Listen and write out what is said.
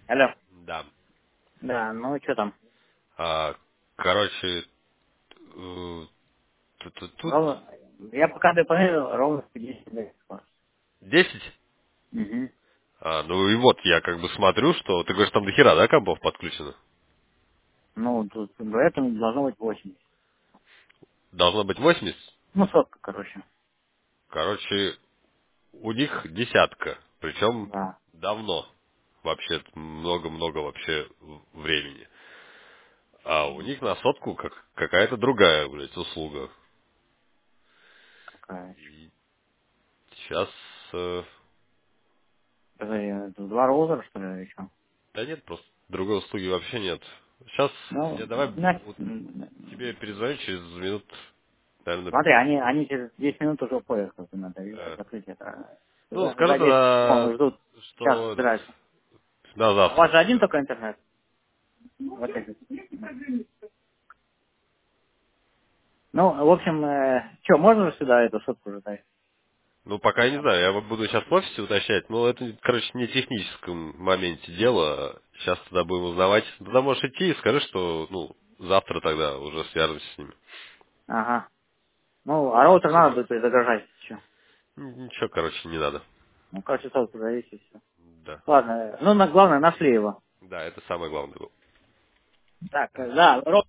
Алло. Да. Да, ну что там? А, короче, тут Ровно, я пока дополнил ровно в 50 лет. 10. Угу. Ну и вот я как бы смотрю, что ты говоришь, там до хера, да, компов подключено? Ну, тут говорят, должно быть 80. Должно быть 80. Ну, сотка, короче. Короче, у них десятка. Причем Да, давно. Вообще, много-много вообще времени. А у них на сотку какая-то другая, блядь, услуга. какая. И сейчас... Это два роутера, что ли, или что? да нет, просто другой услуги вообще нет. Сейчас Ну, я давай вот м, тебе перезвоню через минут, наверное, смотри, они через 10 минут уже уходят, как бы надо закрыть это. ну, За скажи 10 тогда, ждут, сейчас что собираются. на А у вас завтра же один тогда. только интернет? Вот это. Ну, в общем, что, можно же сюда эту сотку уже дать? Ну, пока я не знаю, я вот буду сейчас в офисе уточнять, но это, короче, не в техническом моменте дело. Сейчас тогда будем узнавать. Тогда можешь идти и скажи, что, ну, завтра тогда уже свяжемся с ними. Ага. Ну, а роутер надо Супер. будет перезагружать еще. Ничего, короче, не надо. Ну, короче, сотку зависит и все. Да. Ладно, ну, главное, нашли его. Да, это самое главное было. Так, да,